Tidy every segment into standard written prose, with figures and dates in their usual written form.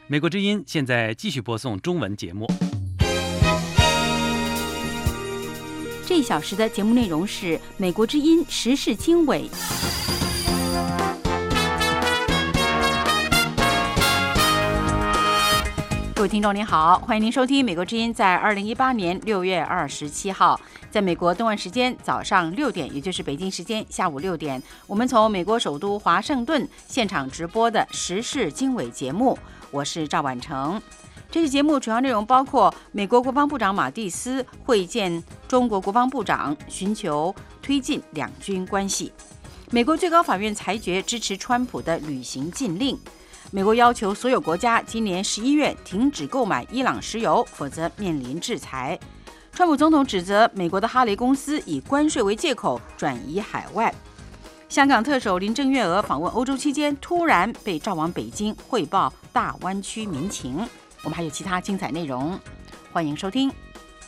美国之音现在继续播送中文节目。 这一小时的节目内容是美国之音时事经纬。各位听众您好，欢迎您收听美国之音在2018年6月27号，在美国东岸时间早上6点，也就是北京时间下午6点，我们从美国首都华盛顿现场直播的时事经纬节目，我是赵婉成。这期节目主要内容包括美国国防部长马蒂斯会见中国国防部长，寻求推进两军关系；美国最高法院裁决支持川普的旅行禁令；美国要求所有国家今年11月停止购买伊朗石油，否则面临制裁；川普总统指责美国的哈雷公司以关税为借口转移海外；香港特首林郑月娥访问欧洲期间突然被召往北京汇报大湾区民情。我们还有其他精彩内容，欢迎收听。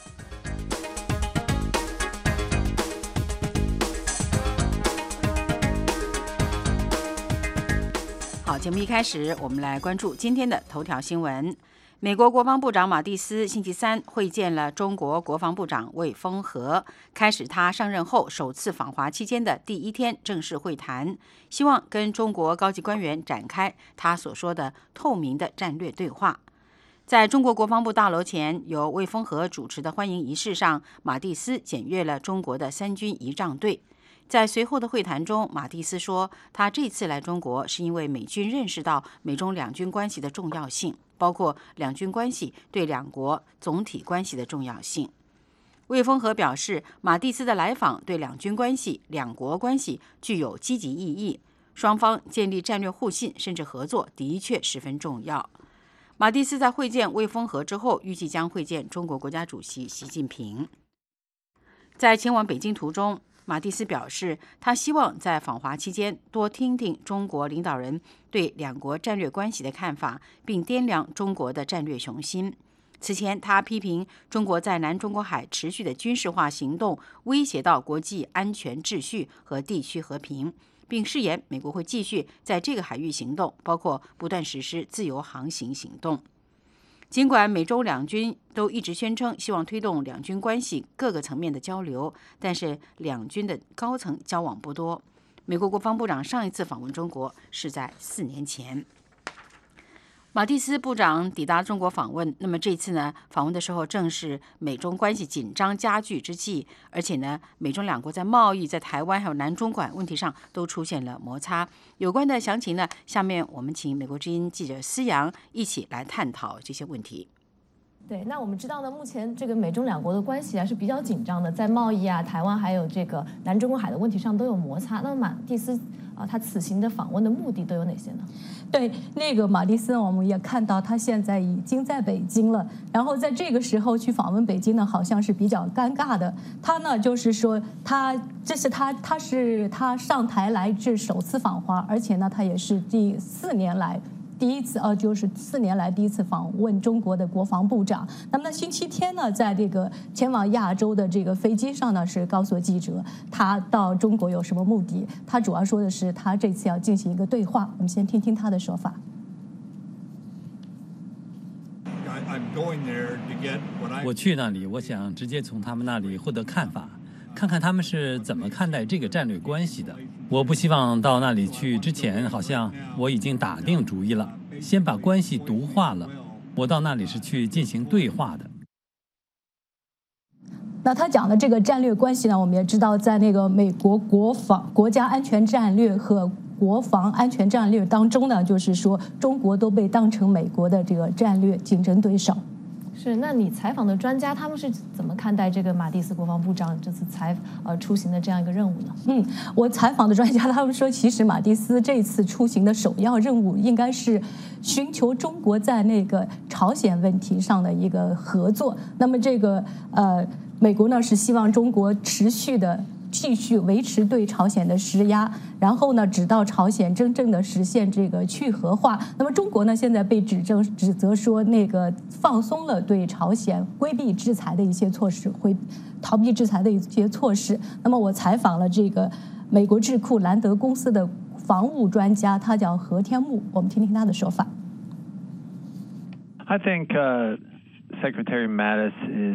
好，节目一开始，我们来关注今天的头条新闻。美国国防部长马蒂斯星期三会见了中国国防部长魏凤和，开始他上任后首次访华期间的第一天正式会谈，希望跟中国高级官员展开他所说的透明的战略对话。在中国国防部大楼前由魏凤和主持的欢迎仪式上，马蒂斯检阅了中国的3军仪仗队。在随后的会谈中，马蒂斯说，他这次来中国是因为美军认识到美中两军关系的重要性，包括两军关系对两国总体关系的重要性。魏凤和表示，马蒂斯的来访对两军关系、两国关系具有积极意义，双方建立战略互信甚至合作的确十分重要。马蒂斯在会见魏凤和之后，预计将会见中国国家主席习近平。在前往北京途中，马蒂斯表示，他希望在访华期间多听听中国领导人对两国战略关系的看法，并掂量中国的战略雄心。此前，他批评中国在南中国海持续的军事化行动威胁到国际安全秩序和地区和平，并誓言美国会继续在这个海域行动，包括不断实施自由航行行动。尽管美中两军都一直宣称希望推动两军关系各个层面的交流，但是两军的高层交往不多。美国国防部长上一次访问中国是在4年前。马蒂斯部长抵达中国访问，那么这次呢，访问的时候正是美中关系紧张加剧之际，而且呢，美中两国在贸易、在台湾还有南中管问题上都出现了摩擦。有关的详情呢，下面我们请美国之音记者思阳一起来探讨这些问题。 对，那我们知道呢，目前这个美中两国的关系是比较紧张的，在贸易台湾还有这个南中国海的问题上都有摩擦。那么马蒂斯他此行的访问的目的都有哪些呢？ 对，那个马蒂斯我们也看到他现在已经在北京了，然后在这个时候去访问北京呢，好像是比较尴尬的。他呢就是说这是他上台来至首次访华，而且呢他也是第4年来就是4年来第一次访问中国的国防部长。那么星期天呢，在这个前往亚洲的这个飞机上呢，是告诉记者他到中国有什么目的。他主要说的是他这次要进行一个对话。我们先听听他的说法。 我去那里，我想直接从他们那里获得看法，看看他们是怎么看待这个战略关系的。我不希望到那里去之前，好像我已经打定主意了，先把关系毒化了。我到那里是去进行对话的。 那他讲的这个战略关系呢，我们也知道，在那个美国国家安全战略和国防安全战略当中呢，就是说中国都被当成美国的这个战略竞争对手。 是，那你采访的专家他们是怎么看待这个马蒂斯国防部长这次出行的这样一个任务呢？ 我采访的专家他们说，其实马蒂斯这次出行的首要任务应该是寻求中国在那个朝鲜问题上的一个合作。那么这个美国呢是希望中国持续的继续维持对朝鲜的施压，然后呢，直到朝鲜真正的实现这个去核化。那么中国呢，现在被指责说那个放松了对朝鲜规避制裁的一些措施，会逃避制裁的一些措施。那么我采访了这个美国智库兰德公司的防务专家，他叫何天木，我们听听他的说法。 I think Secretary Mattis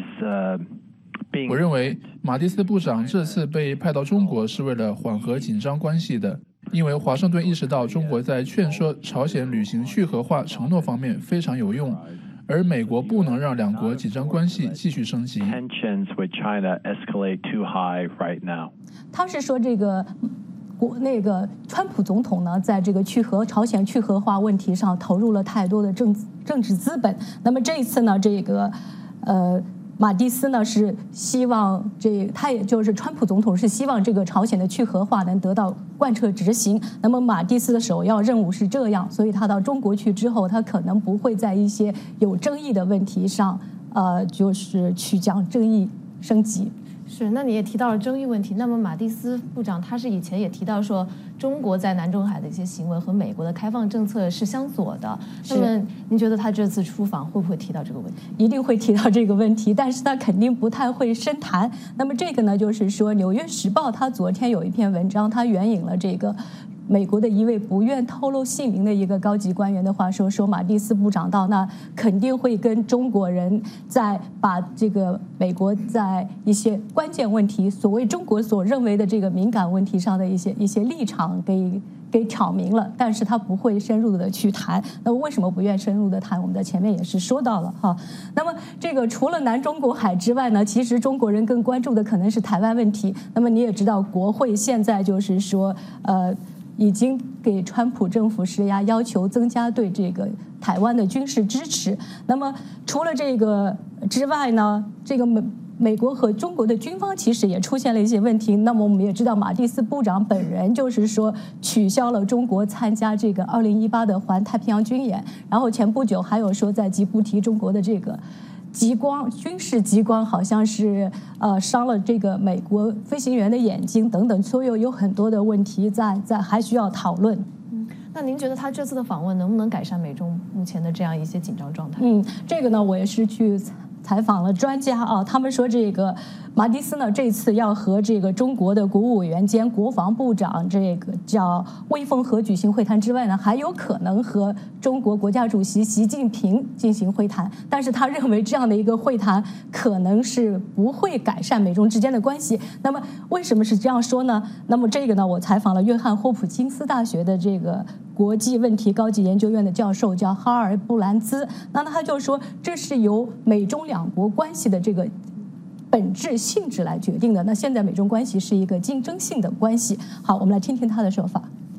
is being. 我认为马蒂斯部长这次被派到中国是为了缓和紧张关系的，因为华盛顿意识到中国在劝说朝鲜履行去核化承诺方面非常有用，而美国不能让两国紧张关系继续升级。 Tensions with China escalate too high right now. 他是说这个川普总统呢，在这个朝鲜去核化问题上投入了太多的政治资本。那么这一次呢，马蒂斯呢是希望他也就是川普总统是希望这个朝鲜的去核化能得到贯彻执行。那么马蒂斯的首要任务是这样，所以他到中国去之后，他可能不会在一些有争议的问题上，就是去将争议升级。 是，那你也提到了争议问题。那么马蒂斯部长他是以前也提到说，中国在南中海的一些行为和美国的开放政策是相左的。那么您觉得他这次出访会不会提到这个问题？ 一定会提到这个问题，但是他肯定不太会深谈。那么这个呢，就是说《纽约时报》他昨天有一篇文章，他援引了这个美国的一位不愿透露姓名的一个高级官员的话说马蒂斯部长到那肯定会跟中国人在把这个美国在一些关键问题，所谓中国所认为的这个敏感问题上的一些立场给挑明了，但是他不会深入的去谈。那么为什么不愿深入的谈？我们在前面也是说到了哈。那么这个除了南中国海之外呢，其实中国人更关注的可能是台湾问题。那么你也知道，国会现在就是说已经给川普政府施压，要求增加对这个台湾的军事支持。那么除了这个之外呢，这个美国和中国的军方其实也出现了一些问题。那么我们也知道，马蒂斯部长本人就是说取消了中国参加这个2018的环太平洋军演，然后前不久还有说在吉布提中国的这个军事激光好像是伤了这个美国飞行员的眼睛等等，所以有很多的问题在还需要讨论。 那您觉得他这次的访问能不能改善美中目前的这样一些紧张状态？ 这个呢，我也是去采访了专家啊，他们说这个马蒂斯呢这次要和这个中国的国务委员兼国防部长这个叫魏凤和举行会谈之外呢，还有可能和中国国家主席习近平进行会谈。但是他认为这样的一个会谈可能是不会改善美中之间的关系。那么为什么是这样说呢？那么这个呢，我采访了约翰霍普金斯大学的这个国际问题高级研究院的教授叫哈尔布兰兹，那他就说这是由美中两国关系的这个本质性质来决定的。那现在美中关系是一个竞争性的关系。好，我们来听听他的说法。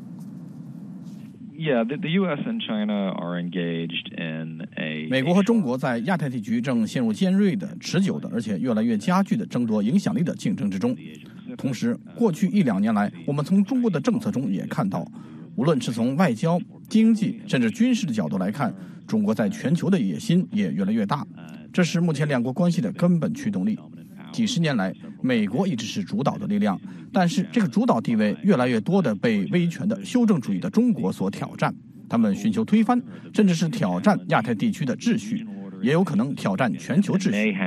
美国和中国在亚太地区正陷入尖锐的、持久的，而且越来越加剧的争夺影响力的竞争之中。同时，过去1-2年来，我们从中国的政策中也看到，无论是从外交、经济甚至军事的角度来看，中国在全球的野心也越来越大。这是目前两国关系的根本驱动力。几十年来，美国一直是主导的力量，但是这个主导地位越来越多的被威权的修正主义的中国所挑战。他们寻求推翻，甚至是挑战亚太地区的秩序，也有可能挑战全球秩序。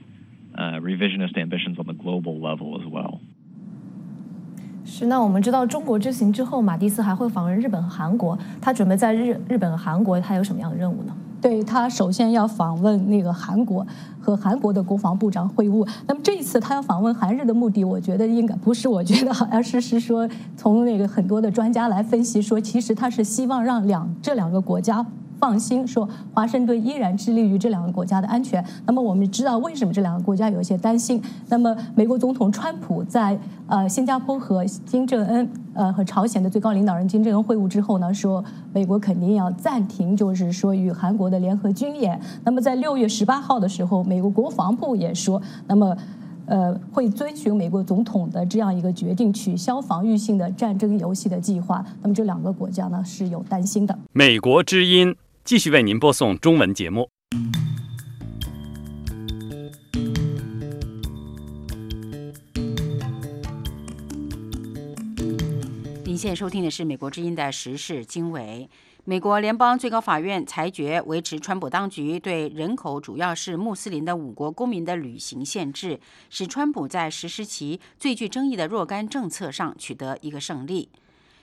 是，那我们知道中国之行之后，马蒂斯还会访问日本和韩国，他准备在日本和韩国，他有什么样的任务呢？ 对，他首先要访问那个韩国，和韩国的国防部长会晤。那么这一次他要访问韩日的目的，我觉得应该不是，我觉得好像是说从那个很多的专家来分析说，其实他是希望让这两个国家放心，说华盛顿依然致力于这两个国家的安全。那么我们知道为什么这两个国家有一些担心。那么美国总统川普在新加坡和金正恩和朝鲜的最高领导人金正恩会晤之后呢，说美国肯定要暂停，就是说与韩国的联合军演。那么在6月18号的时候，美国国防部也说，那么会遵循美国总统的这样一个决定，取消防御性的战争游戏的计划。那么这两个国家呢是有担心的。 美国之音继续为您播送中文节目。 您现在收听的是美国之音的时事经纬。美国联邦最高法院裁决维持川普当局对人口主要是穆斯林的5国公民的旅行限制，使川普在实施其最具争议的若干政策上取得一个胜利。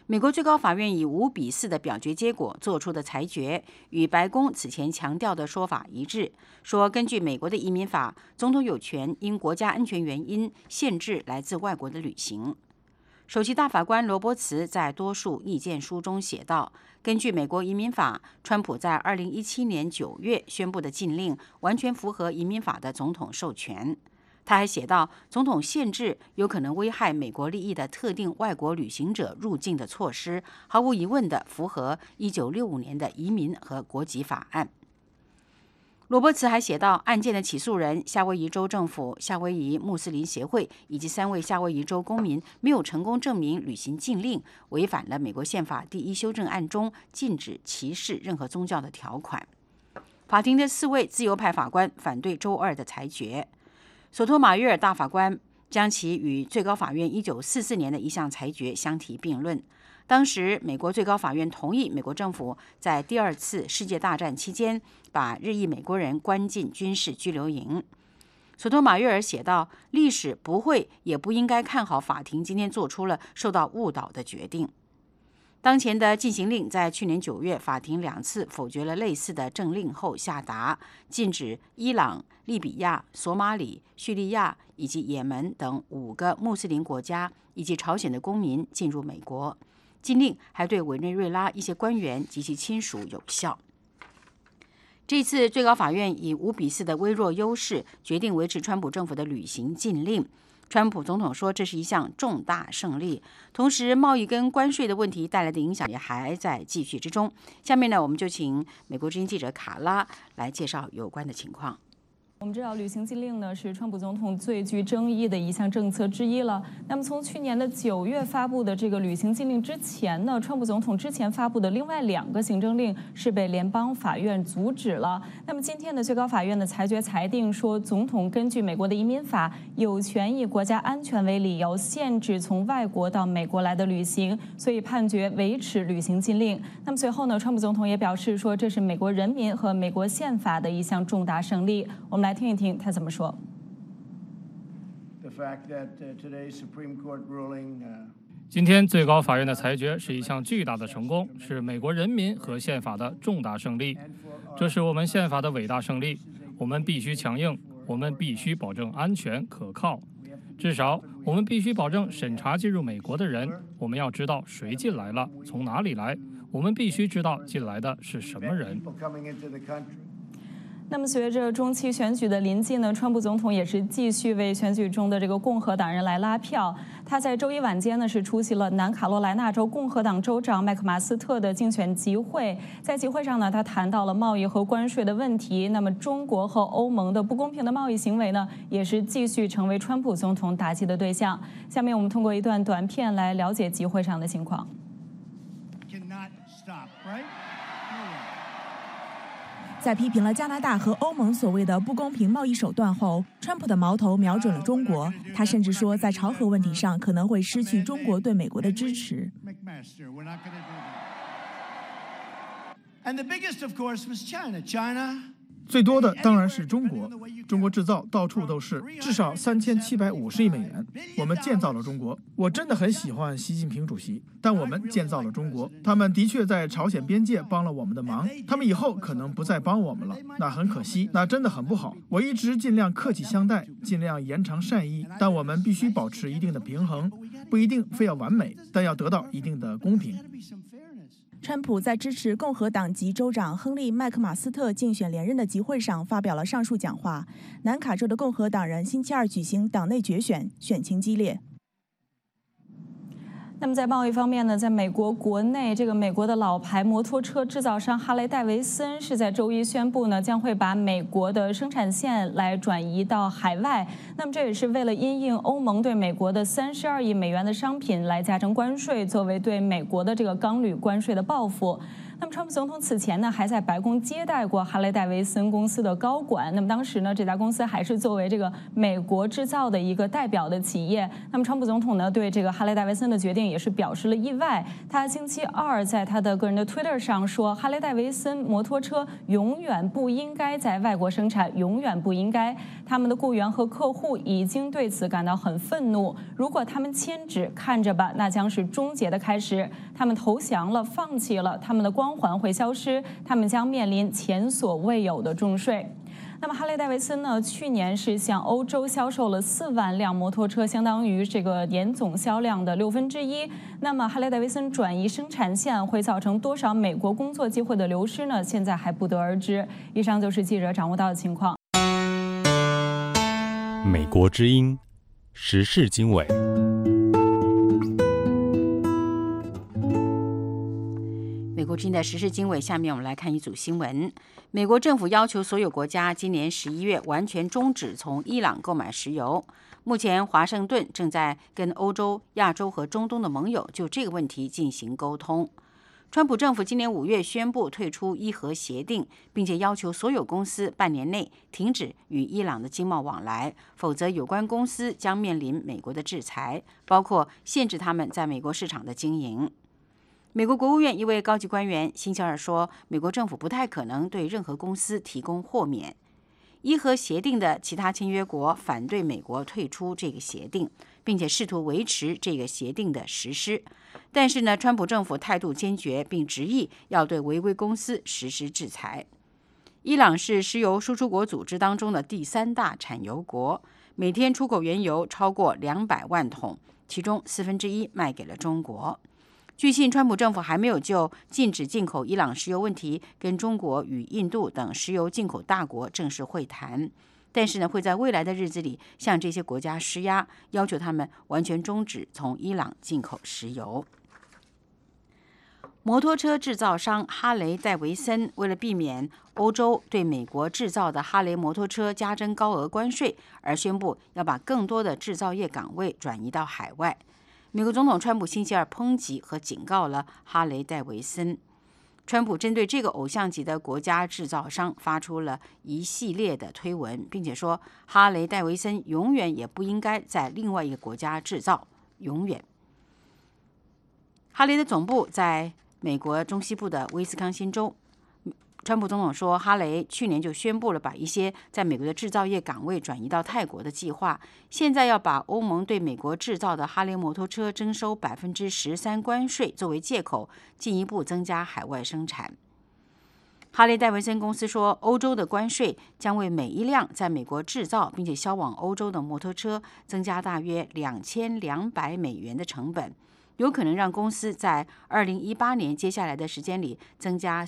美国最高法院以5-4的表决结果做出的裁决，与白宫此前强调的说法一致，说根据美国的移民法，总统有权因国家安全原因限制来自外国的旅行。首席大法官罗伯茨在多数意见书中写道，根据美国移民法，川普在2017年9月宣布的禁令完全符合移民法的总统授权。他还写道，总统限制有可能危害美国利益的特定外国旅行者入境的措施，毫无疑问地符合1965年的移民和国籍法案。罗伯茨还写道，案件的起诉人夏威夷州政府、夏威夷穆斯林协会以及3位夏威夷州公民没有成功证明履行禁令违反了美国宪法第1修正案中禁止歧视任何宗教的条款。法庭的4位自由派法官反对周二的裁决。索托马约尔大法官将其与最高法院1944年的一项裁决相提并论。当时，美国最高法院同意美国政府在第2次世界大战期间把日裔美国人关进军事拘留营。索托马约尔写道：“历史不会也不应该看好法庭今天做出了受到误导的决定。”当前的禁行令在去年9月，法庭2次否决了类似的政令后下达，禁止伊朗、利比亚、索马里、叙利亚以及也门等5个穆斯林国家以及朝鲜的公民进入美国。禁令还对委内瑞拉一些官员及其亲属有效。这次最高法院以5-4的微弱优势决定维持川普政府的旅行禁令。川普总统说这是一项重大胜利，同时贸易跟关税的问题带来的影响也还在继续之中。下面呢，我们就请美国之音记者卡拉来介绍有关的情况。 我们知道，旅行禁令呢是川普总统最具争议的一项政策之一了。那么，从去年的9月发布的这个旅行禁令之前呢，川普总统之前发布的另外2个行政令是被联邦法院阻止了。那么，今天的最高法院的裁决裁定说，总统根据美国的移民法，有权以国家安全为理由限制从外国到美国来的旅行，所以判决维持旅行禁令。那么随后呢，川普总统也表示说，这是美国人民和美国宪法的一项重大胜利。我们来听一听他怎么说。 今天最高法院的裁决是一项巨大的成功，是美国人民和宪法的重大胜利。这是我们宪法的伟大胜利，我们必须强硬，我们必须保证安全可靠。至少我们必须保证审查进入美国的人，我们要知道谁进来了，从哪里来，我们必须知道进来的是什么人。 那么，随着中期选举的临近呢，川普总统也是继续为选举中的这个共和党人来拉票。他在周一晚间呢是出席了南卡罗来纳州共和党州长麦克马斯特的竞选集会。在集会上呢，他谈到了贸易和关税的问题。那么，中国和欧盟的不公平的贸易行为呢，也是继续成为川普总统打击的对象。下面我们通过一段短片来了解集会上的情况。 在批评了加拿大和欧盟所谓的不公平贸易手段后，川普的矛头瞄准了中国。他甚至说，在朝核问题上可能会失去中国对美国的支持。 最多的当然是中国，中国制造到处都是，至少3750亿美元。我们建造了中国，我真的很喜欢习近平主席，但我们建造了中国。他们的确在朝鲜边界帮了我们的忙，他们以后可能不再帮我们了，那很可惜，那真的很不好。我一直尽量客气相待，尽量延长善意，但我们必须保持一定的平衡，不一定非要完美，但要得到一定的公平。 川普在支持共和党籍州长亨利·麦克马斯特竞选连任的集会上发表了上述讲话。南卡州的共和党人星期二举行党内决选，选情激烈。 那么在贸易方面呢，在美国国内，这个美国的老牌摩托车制造商哈雷戴维森是在周一宣布呢，将会把美国的生产线来转移到海外。那么这也是为了因应欧盟对美国的32亿美元的商品来加征关税，作为对美国的这个钢铝关税的报复。那么，川普总统此前呢，还在白宫接待过哈雷戴维森公司的高管。那么当时呢，这家公司还是作为这个美国制造的一个代表的企业。那么，川普总统呢，对这个哈雷戴维森的决定也是表示了意外。他星期二在他的个人的 Twitter 上说，哈雷戴维森摩托车永远不应该在外国生产，永远不应该。他们的雇员和客户已经对此感到很愤怒。如果他们签纸，看着吧，那将是终结的开始。 他们投降了，放弃了，他们的光环会消失，他们将面临前所未有的重税。那么哈雷戴维森呢？去年是向欧洲销售了4万辆摩托车，相当于这个年总销量的1/6。那么哈雷戴维森转移生产线会造成多少美国工作机会的流失呢？现在还不得而知。以上就是记者掌握到的情况。 美国之音时事经纬。 美国之音的时事经纬，下面我们来看一组新闻。美国政府要求所有国家今年11月完全终止从伊朗购买石油。目前，华盛顿正在跟欧洲、亚洲和中东的盟友就这个问题进行沟通。川普政府今年5月宣布退出伊核协定，并且要求所有公司半年内停止与伊朗的经贸往来，否则有关公司将面临美国的制裁，包括限制他们在美国市场的经营。美国国务院一位高级官员星期二说，美国政府不太可能对任何公司提供豁免。伊核协定的其他签约国反对美国退出这个协定，并且试图维持这个协定的实施。但是呢，川普政府态度坚决，并执意要对违规公司实施制裁。伊朗是石油输出国组织当中的第3大产油国，每天出口原油超过200万桶，其中1/4卖给了中国。据信，川普政府还没有就禁止进口伊朗石油问题跟中国与印度等石油进口大国正式会谈，但是呢，会在未来的日子里向这些国家施压，要求他们完全终止从伊朗进口石油。摩托车制造商哈雷戴维森为了避免欧洲对美国制造的哈雷摩托车加征高额关税，而宣布要把更多的制造业岗位转移到海外。美国总统川普星期二抨击和警告了哈雷戴维森。川普针对这个偶像级的国家制造商发出了一系列的推文，并且说哈雷戴维森永远也不应该在另外一个国家制造，永远。哈雷的总部在美国中西部的威斯康辛州。川普总统说，哈雷去年就宣布了把一些在美国的制造业岗位转移到泰国的计划，现在要把欧盟对美国制造的哈雷摩托车征收13%关税作为借口，进一步增加海外生产。哈雷戴维森公司说，欧洲的关税将为每一辆在美国制造并且销往欧洲的摩托车增加大约$2200的成本，有可能让公司在2018年接下来的时间里增加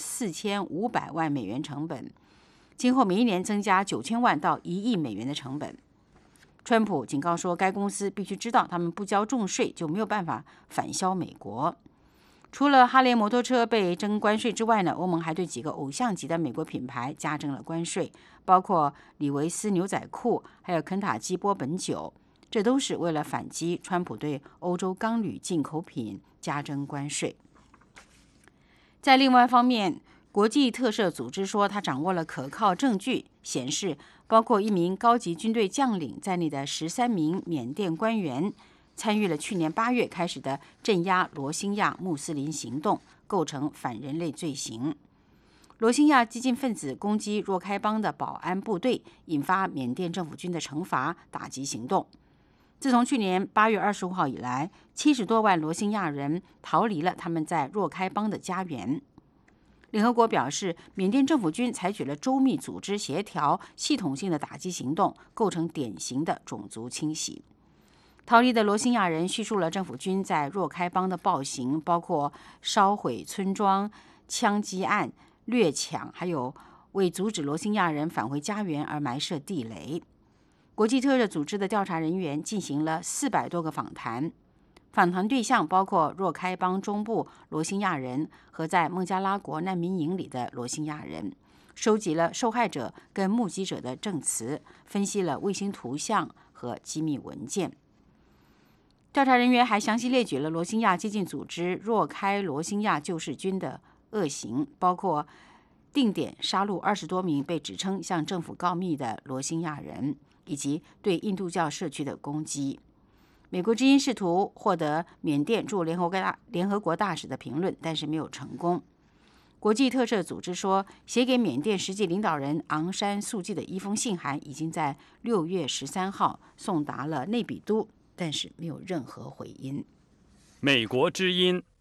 $4500万成本，今后每一年增加9000万到1亿美元的成本。川普警告说，该公司必须知道，他们不交重税就没有办法反销美国。除了哈雷摩托车被征关税之外呢，欧盟还对几个偶像级的美国品牌加征了关税，包括李维斯牛仔裤，还有肯塔基波本酒。这都是为了反击川普对欧洲钢铝进口品加征关税。在另外一方面，国际特赦组织说，他掌握了可靠证据，显示包括一名高级军队将领在内的13名缅甸官员参与了去年8月开始的镇压罗兴亚穆斯林行动，构成反人类罪行。罗兴亚激进分子攻击若开邦的保安部队，引发缅甸政府军的惩罚打击行动。自从去年8月25号以来，70多万罗兴亚人逃离了他们在若开邦的家园。联合国表示，缅甸政府军采取了周密、组织协调、系统性的打击行动，构成典型的种族清洗。逃离的罗兴亚人叙述了政府军在若开邦的暴行，包括烧毁村庄、枪击案、掠抢，还有为阻止罗兴亚人返回家园而埋设地雷。国际特赦组织的调查人员进行了400多个访谈，访谈对象包括若开邦中部罗兴亚人和在孟加拉国难民营里的罗兴亚人，收集了受害者跟目击者的证词，分析了卫星图像和机密文件。调查人员还详细列举了罗兴亚激进组织若开罗兴亚救世军的恶行，包括定点杀戮20多名被指称向政府告密的罗兴亚人，以及对印度教社区的攻击。美国之音试图获得缅甸驻联合国大使的评论，但是没有成功。国际特赦组织说，写给缅甸实际领导人昂山素季的一封信函已经在6月13号送达了内比都，但是没有任何回音。 美国之音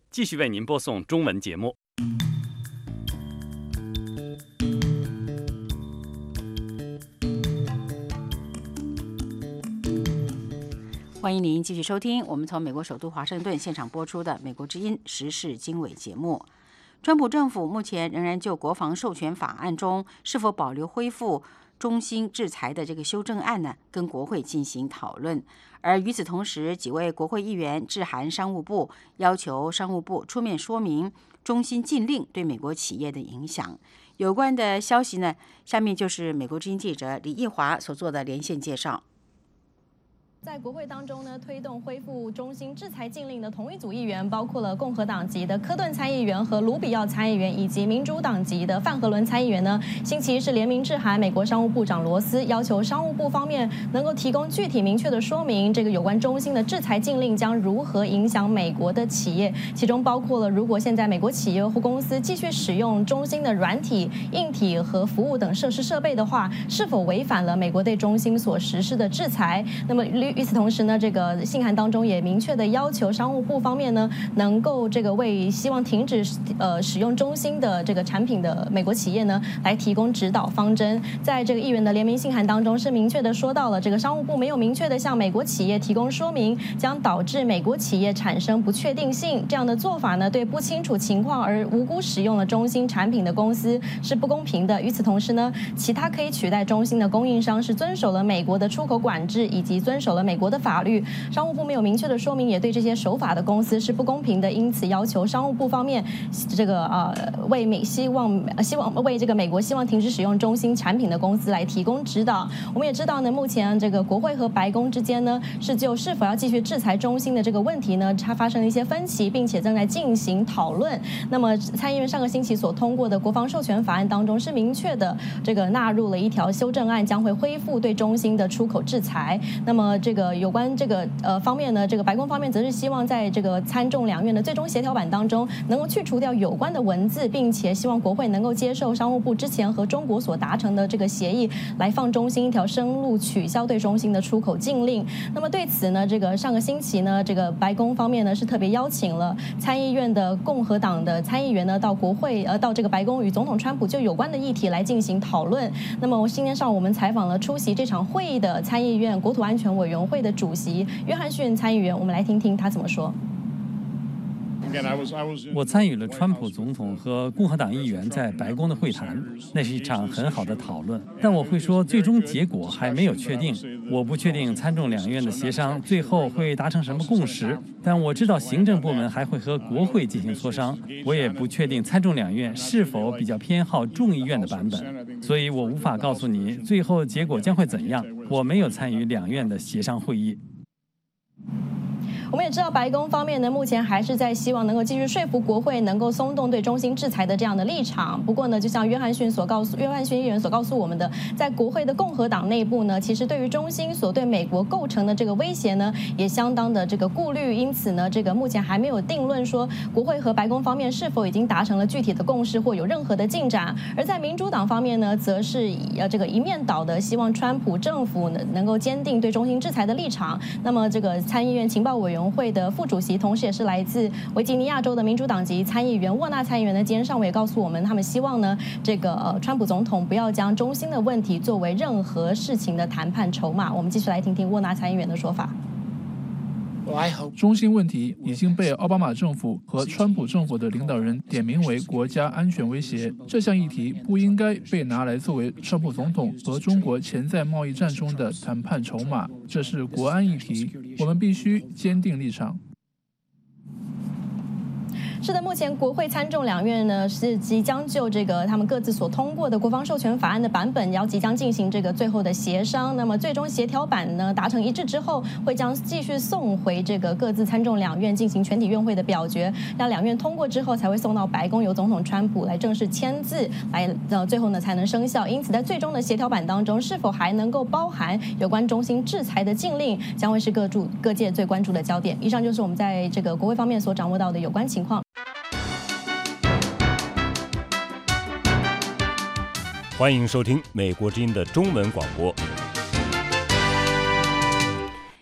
继续为您播送中文节目。 欢迎您继续收听我们从美国首都华盛顿现场播出的《美国之音时事经纬》节目。川普政府目前仍然就国防授权法案中是否保留恢复中兴制裁的这个修正案呢，跟国会进行讨论。而与此同时，几位国会议员致函商务部，要求商务部出面说明中兴禁令对美国企业的影响。有关的消息呢，下面就是美国之音记者李义华所做的连线介绍。 在国会当中呢，推动恢复中兴制裁禁令的同一组议员，包括了共和党籍的科顿参议员和卢比奥参议员，以及民主党籍的范和伦参议员呢，星期一是联名致函美国商务部长罗斯，要求商务部方面能够提供具体明确的说明，这个有关中兴的制裁禁令将如何影响美国的企业，其中包括了如果现在美国企业或公司继续使用中兴的软体、硬体和服务等设施设备的话，是否违反了美国对中兴所实施的制裁。那么与此同时呢，这个信函当中也明确的要求商务部方面呢，能够这个为希望停止使用中兴的这个产品的美国企业呢，来提供指导方针。在这个议员的联名信函当中，是明确的说到了，这个商务部没有明确的向美国企业提供说明，将导致美国企业产生不确定性。这样的做法呢，对不清楚情况而无辜使用了中兴产品的公司是不公平的。与此同时呢，其他可以取代中兴的供应商是遵守了美国的出口管制以及遵守了美国的法律，商务部没有明确的说明，也对这些守法的公司是不公平的，因此要求商务部方面这个希望为这个美国希望停止使用中兴产品的公司来提供指导。我们也知道呢，目前这个国会和白宫之间呢，是就是否要继续制裁中兴的这个问题呢，它发生了一些分歧，并且正在进行讨论。那么参议院上个星期所通过的国防授权法案当中是明确的这个纳入了一条修正案，将会恢复对中兴的出口制裁。那么这个有关这个方面呢，这个白宫方面则是希望在这个参众两院的最终协调版当中能够去除掉有关的文字，并且希望国会能够接受商务部之前和中国所达成的这个协议，来放中兴一条生路，取消对中兴的出口禁令。那么对此呢，这个上个星期呢，这个白宫方面呢是特别邀请了参议院的共和党的参议员呢到到这个白宫与总统川普就有关的议题来进行讨论。那么今天上午我们采访了出席这场会议的参议院国土安全委员会的主席约翰逊参议员，我们来听听他怎么说。 我参与了川普总统和共和党议员在白宫的会谈，那是一场很好的讨论。但我会说，最终结果还没有确定。我不确定参众两院的协商最后会达成什么共识，但我知道行政部门还会和国会进行磋商。我也不确定参众两院是否比较偏好众议院的版本，所以我无法告诉你最后结果将会怎样。我没有参与两院的协商会议。 我们也知道，白宫方面呢，目前还是在希望能够继续说服国会能够松动对中兴制裁的这样的立场。不过呢，就像约翰逊议员所告诉我们的，在国会的共和党内部呢，其实对于中兴所对美国构成的这个威胁呢，也相当的这个顾虑。因此呢，这个目前还没有定论说国会和白宫方面是否已经达成了具体的共识或有任何的进展。而在民主党方面呢，则是这个一面倒的希望川普政府能够坚定对中兴制裁的立场。那么这个参议院情报委员会的副主席，同时也是来自维吉尼亚州的民主党籍参议员沃纳参议员呢，今天上午也告诉我们，他们希望呢，这个川普总统不要将中兴的问题作为任何事情的谈判筹码。我们继续来听听沃纳参议员的说法。 中兴问题已经被奥巴马政府和川普政府的领导人点名为国家安全威胁。这项议题不应该被拿来作为川普总统和中国潜在贸易战中的谈判筹码，这是国安议题，我们必须坚定立场。 是的，目前国会参众两院呢是即将就这个他们各自所通过的国防授权法案的版本，要即将进行这个最后的协商。那么最终协调版呢达成一致之后，会将继续送回这个各自参众两院进行全体院会的表决，让两院通过之后才会送到白宫，由总统川普来正式签字，来最后呢才能生效。因此在最终的协调版当中，是否还能够包含有关中兴制裁的禁令，将会是各界最关注的焦点。以上就是我们在这个国会方面所掌握到的有关情况。 欢迎收听美国之音的中文广播。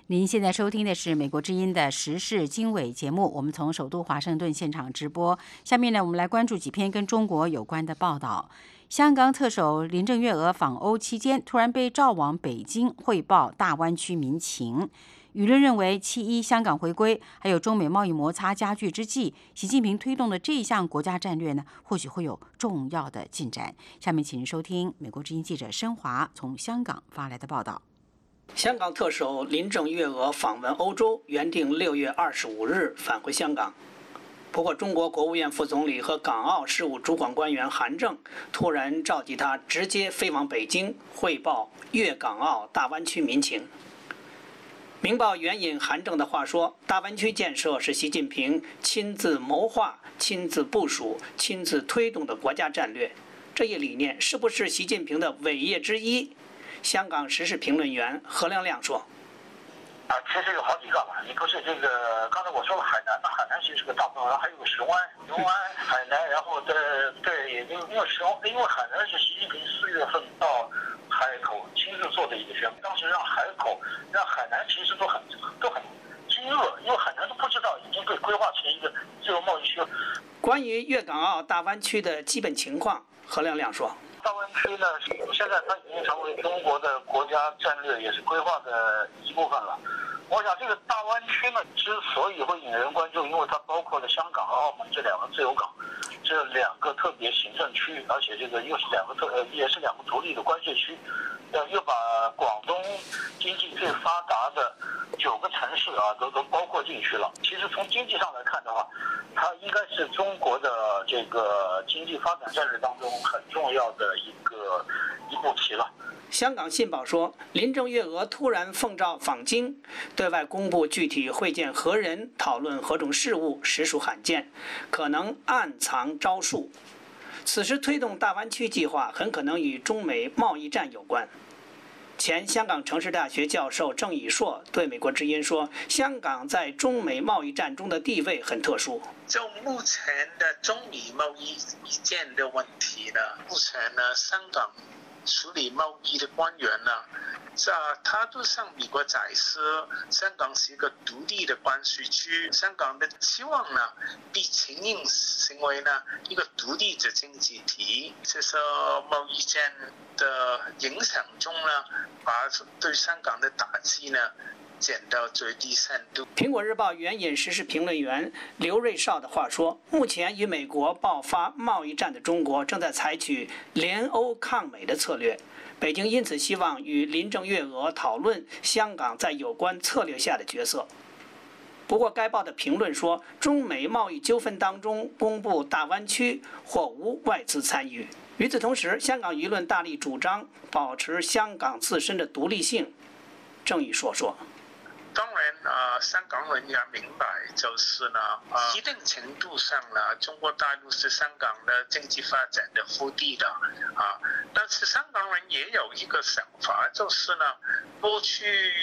您现在收听的是美国之音的时事经纬节目，我们从首都华盛顿现场直播。下面呢，我们来关注几篇跟中国有关的报道。香港特首林郑月娥访欧期间，突然被召往北京汇报大湾区民情。舆论认为，7·1香港回归，还有中美贸易摩擦加剧之际，习近平推动的这一项国家战略呢，或许会有重要的进展。下面请您收听美国之音记者申华从香港发来的报道。 香港特首林郑月娥访问欧洲，原定6月25日返回香港。不过，中国国务院副总理和港澳事务主管官员韩正突然召集他直接飞往北京汇报粤港澳大湾区民情。明报援引韩正的话说，大湾区建设是习近平亲自谋划、亲自部署、亲自推动的国家战略。这一理念是不是习近平的伟业之一？香港时事评论员何亮亮说：“ 其实有好几个嘛，一个是这个刚才我说了海南，那海南其实是个大部分，还有个雄安、海南，然后对，因为海南是习近平4月份到海口亲自做的一个宣布，当时让海南其实都很惊愕，因为海南都不知道已经被规划成一个自由贸易区。” 关于粤港澳大湾区的基本情况，何亮亮说：“ 大湾区呢，现在它已经成为中国的国家战略，也是规划的一部分了。我想这个大湾区呢，之所以会引人关注，因为它包括了香港和澳门这2个自由港，这2个特别行政区，而且这个又是也是2个独立的关税区，又把广东经济最发达的9个城市都包括进去了。其实从经济上来看的话，它应该是中国的这个经济发展战略当中很重要的一步棋了。” 香港信报说，林郑月娥突然奉召访京，对外公布具体会见何人、讨论何种事务，实属罕见，可能暗藏招数。此时推动大湾区计划，很可能与中美贸易战有关。前香港城市大学教授郑以硕对美国之音说，香港在中美贸易战中的地位很特殊。 就目前的中美贸易战的问题呢，目前呢，香港处理贸易的官员呢，他都向美国解释，香港是一个独立的关税区，香港的期望呢，被承认成为呢一个独立的经济体。这是贸易战的影响中呢，把对香港的打击呢减到最低限度。 苹果日报援引时事评论员刘瑞绍的话说，目前与美国爆发贸易战的中国正在采取联欧抗美的策略，北京因此希望与林郑月娥讨论香港在有关策略下的角色。不过该报的评论说，中美贸易纠纷当中公布大湾区或无外资参与。与此同时，香港舆论大力主张保持香港自身的独立性。郑以硕说， 当然香港人也明白，就是呢，一定程度上呢，中国大陆是香港的经济发展的腹地的但是香港人也有一个想法，就是呢，过去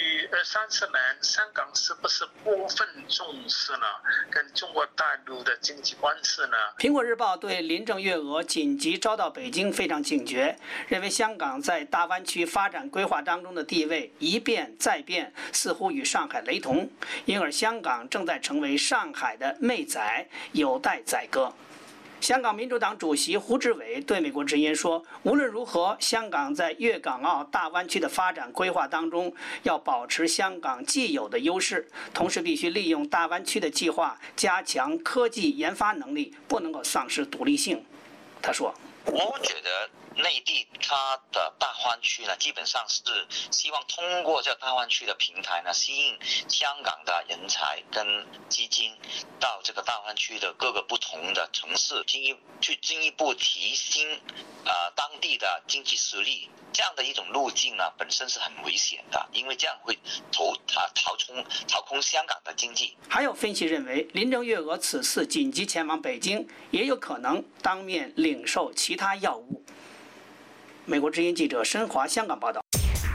20-30年，香港是不是过分重视呢跟中国大陆的经济关系呢？ 苹果日报对林郑月娥紧急招到北京非常警觉，认为香港在大湾区发展规划当中的地位一变再变，似乎与上海雷同，因而香港正在成为上海的妹仔，有待宰割。香港民主党主席胡志伟对美国之音说，无论如何，香港在粤港澳大湾区的发展规划当中，要保持香港既有的优势，同时必须利用大湾区的计划加强科技研发能力，不能够丧失独立性。他说， 我觉得内地它的大湾区呢，基本上是希望通过这大湾区的平台呢，吸引香港的人才跟基金到这个大湾区的各个不同的城市，进一步提升当地的经济实力。这样的一种路径呢，本身是很危险的，因为这样会掏空香港的经济。 还有分析认为，林郑月娥此次紧急前往北京，也有可能当面领受其他要务。美国之音记者申华香港报道。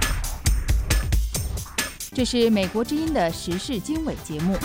这是美国之音的时事经纬节目。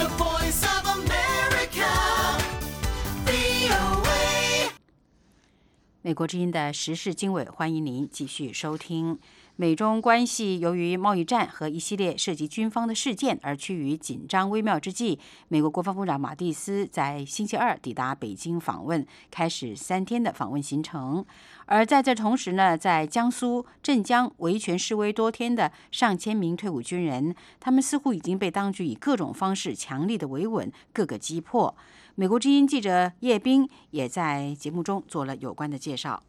美国之音的时事经纬，欢迎您继续收听。美中关系由于贸易战和一系列涉及军方的事件而趋于紧张微妙之际，美国国防部长马蒂斯在星期二抵达北京访问，开始3天的访问行程。而在这同时呢，在江苏镇江维权示威多天的上千名退伍军人，他们似乎已经被当局以各种方式强力的维稳，各个击破。美国之音记者叶冰也在节目中做了有关的介绍。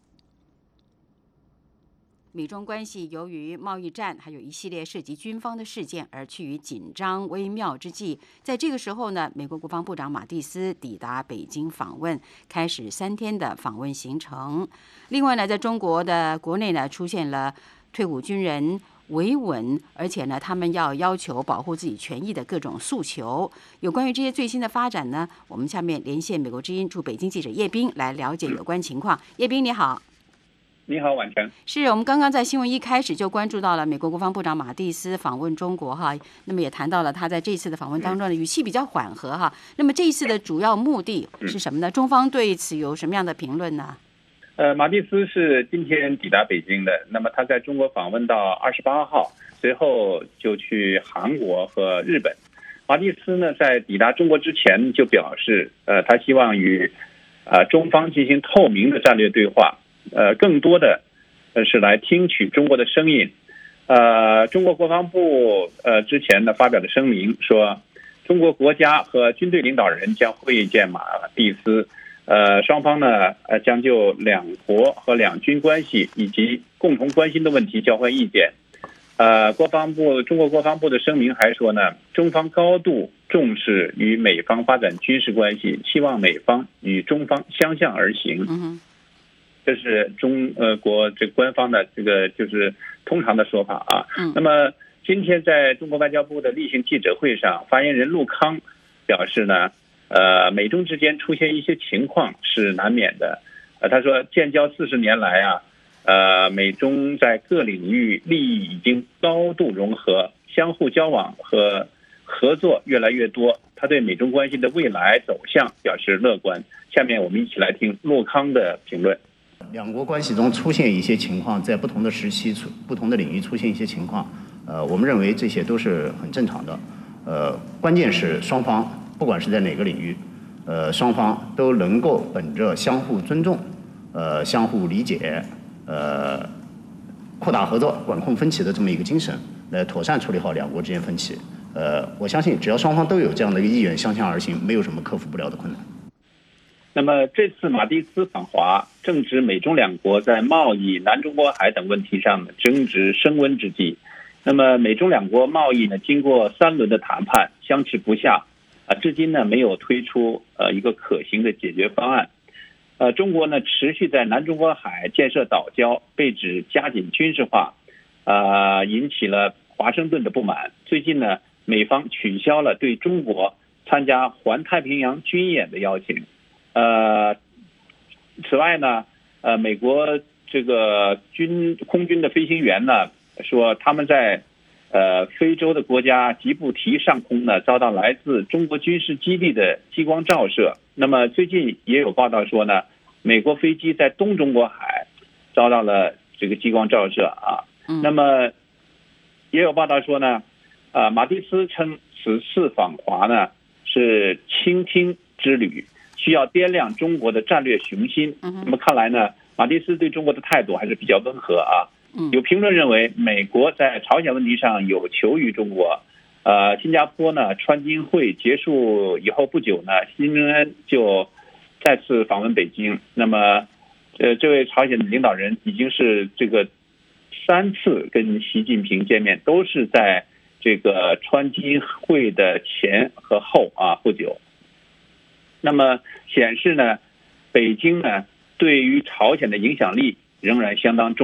美中关系由于贸易战还有一系列涉及军方的事件而趋于紧张微妙之际，在这个时候呢，美国国防部长马蒂斯抵达北京访问，开始3天的访问行程。另外呢，在中国的国内呢，出现了退伍军人维稳，而且呢，他们要求保护自己权益的各种诉求。有关于这些最新的发展呢，我们下面连线美国之音驻北京记者叶冰来了解有关情况。叶冰你好。 你好，晚晨。 是我们刚刚在新闻一开始就关注到了美国国防部长马蒂斯访问中国哈，那么也谈到了他在这次的访问当中的语气比较缓和哈。那么这一次的主要目的是什么呢？中方对此有什么样的评论呢？ 马蒂斯是今天抵达北京的，那么他在中国访问到28号，随后就去韩国和日本。马蒂斯呢，在抵达中国之前就表示，他希望与中方进行透明的战略对话。更多的是来听取中国的声音。中国国防部之前呢发表的声明说，中国国家和军队领导人将会见马蒂斯，双方呢将就两国和两军关系以及共同关心的问题交换意见。中国国防部的声明还说呢，中方高度重视与美方发展军事关系，希望美方与中方相向而行。这是中国这官方的这个就是通常的说法啊。那么今天在中国外交部的例行记者会上，发言人陆康表示呢，美中之间出现一些情况是难免的。他说，建交40年来啊，美中在各领域利益已经高度融合，相互交往和合作越来越多。他对美中关系的未来走向表示乐观。下面我们一起来听陆康的评论。 两国关系中出现一些情况，在不同的时期、不同的领域出现一些情况，我们认为这些都是很正常的。关键是双方不管是在哪个领域，双方都能够本着相互尊重、相互理解、扩大合作、管控分歧的这么一个精神，来妥善处理好两国之间分歧。我相信只要双方都有这样的一个意愿，相向而行，没有什么克服不了的困难。 那么这次马蒂斯访华，正值美中两国在贸易、南中国海等问题上的争执升温之际。那么美中两国贸易呢，经过3轮的谈判，相持不下，至今呢没有推出一个可行的解决方案。中国呢持续在南中国海建设岛礁，被指加紧军事化，引起了华盛顿的不满。最近呢，美方取消了对中国参加环太平洋军演的邀请。此外呢，美国这个空军的飞行员呢说，他们在非洲的国家吉布提上空呢遭到来自中国军事基地的激光照射。那么最近也有报道说呢，美国飞机在东中国海遭到了这个激光照射啊。那么也有报道说呢，马蒂斯称此次访华呢是倾听之旅，需要掂量中国的战略雄心。那么看来呢，马蒂斯对中国的态度还是比较温和啊。有评论认为，美国在朝鲜问题上有求于中国。新加坡呢，川金会结束以后不久呢，金正恩就再次访问北京。那么，这位朝鲜的领导人已经是这个3次跟习近平见面，都是在这个川金会的前和后不久。那么显示呢，北京呢对于朝鲜的影响力仍然相当重要。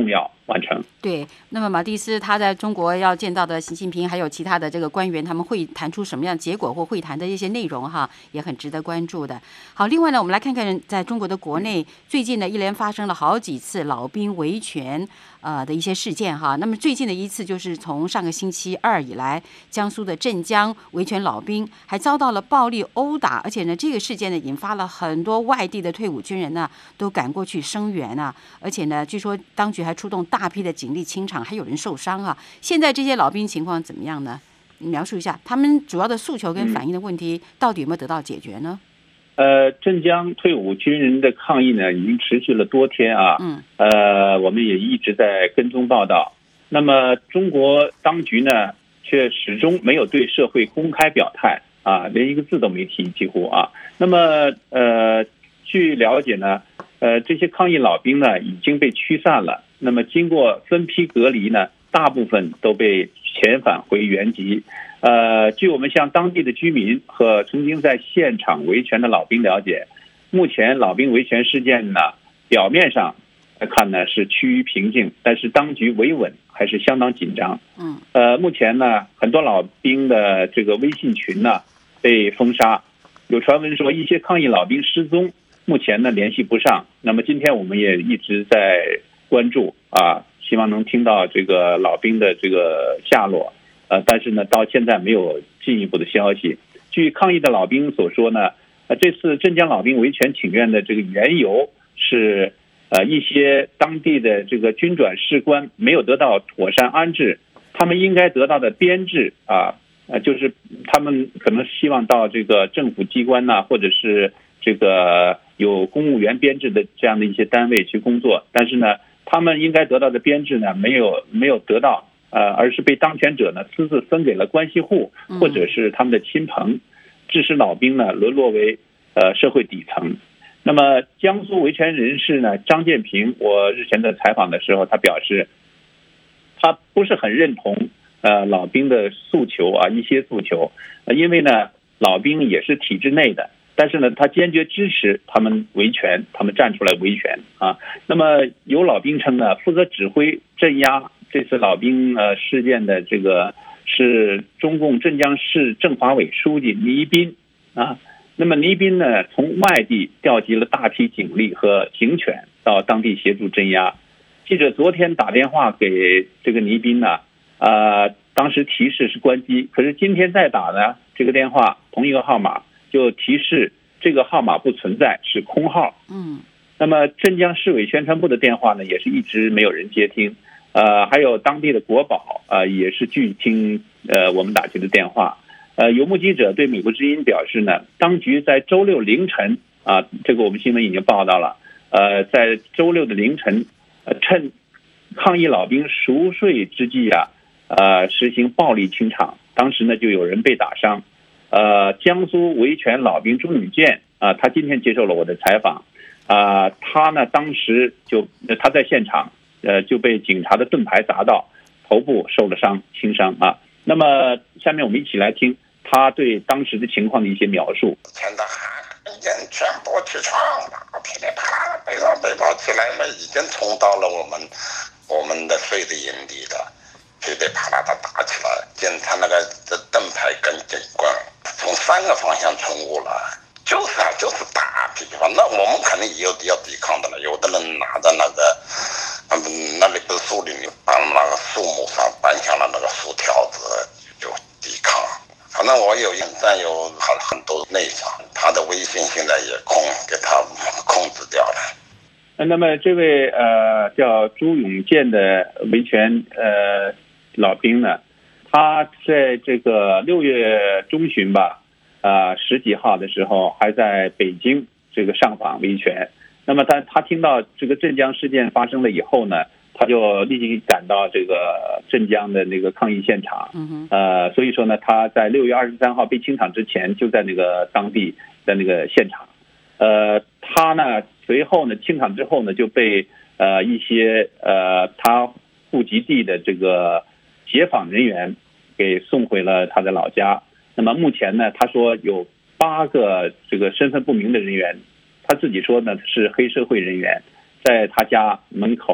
完成。 对，那么马蒂斯他在中国要见到的习近平，还有其他的这个官员，他们会谈出什么样结果或会谈的一些内容哈，也很值得关注的。好，另外呢，我们来看看在中国的国内，最近呢一连发生了好几次老兵维权的一些事件哈。那么最近的一次就是从上个星期二以来，江苏的镇江维权老兵还遭到了暴力殴打，而且呢这个事件呢引发了很多外地的退伍军人呢都赶过去声援啊，而且呢据说当局还出动大批的警力清场，还有人受伤啊。现在这些老兵情况怎么样呢？你描述一下他们主要的诉求跟反映的问题到底有没有得到解决呢？ 镇江退伍军人的抗议呢，已经持续了多天啊。我们也一直在跟踪报道。那么中国当局呢，却始终没有对社会公开表态啊，连一个字都没提，几乎啊。那么据了解呢，这些抗议老兵呢已经被驱散了。那么经过分批隔离呢，大部分都被遣返回原籍。据我们向当地的居民和曾经在现场维权的老兵了解，目前老兵维权事件呢，表面上来看呢是趋于平静，但是当局维稳还是相当紧张。目前呢，很多老兵的这个微信群呢被封杀，有传闻说一些抗议老兵失踪，目前呢联系不上。那么今天我们也一直在关注啊，希望能听到这个老兵的这个下落。但是呢，到现在没有进一步的消息。据抗议的老兵所说呢，这次镇江老兵维权请愿的这个缘由是，一些当地的这个军转士官没有得到妥善安置，他们应该得到的编制啊，就是他们可能希望到这个政府机关呐，或者是这个有公务员编制的这样的一些单位去工作，但是呢，他们应该得到的编制呢，没有得到。而是被当权者呢私自分给了关系户或者是他们的亲朋，致使老兵呢沦落为社会底层。那么江苏维权人士呢张建平，我日前的采访的时候，他表示他不是很认同老兵的诉求啊，一些诉求，因为呢老兵也是体制内的，但是呢他坚决支持他们维权，他们站出来维权啊。那么有老兵称呢，负责指挥镇压这次老兵事件的这个是中共镇江市政法委书记倪斌啊。那么倪斌呢，从外地调集了大批警力和警犬到当地协助镇压。记者昨天打电话给这个倪斌呢，当时提示是关机，可是今天再打呢，这个电话同一个号码就提示这个号码不存在，是空号。那么镇江市委宣传部的电话呢，也是一直没有人接听。还有当地的国保也是拒听我们打去的电话。有目击者对美国之音表示呢，当局在周六凌晨这个我们新闻已经报道了，在周六的凌晨，趁抗议老兵熟睡之际实行暴力清场，当时呢就有人被打伤。江苏维权老兵钟永健他今天接受了我的采访，他呢当时他在现场。就被警察的盾牌砸到，头部受了伤，轻伤啊。那么下面我们一起来听他对当时的情况的一些描述。 天的人全部起床了，噼里啪啦背上背包起来了，已经冲到了我们的睡的营地了，噼里啪啦的打起来，警察那个盾牌跟警官从3个方向冲过来，就是打噼里啪啦。那我们肯定也有要抵抗的了，有的人拿着那个。那里不是树林里，把那个树木上搬下了那个树条子就抵抗。反正我有印象，有很多内伤，他的微信现在也给他控制掉了。 那么这位叫朱永健的维权老兵呢，他在这个6月中旬吧，10几号的时候还在北京这个上访维权。那么他听到这个镇江事件发生了以后呢，他就立即赶到这个镇江的那个抗议现场。所以说呢，他在6月23号被清场之前就在那个当地的那个现场。他呢随后呢清场之后呢就被一些他户籍地的这个解访人员给送回了他的老家。那么目前呢，他说有8个这个身份不明的人员。他自己说呢是黑社会人员，在他家门口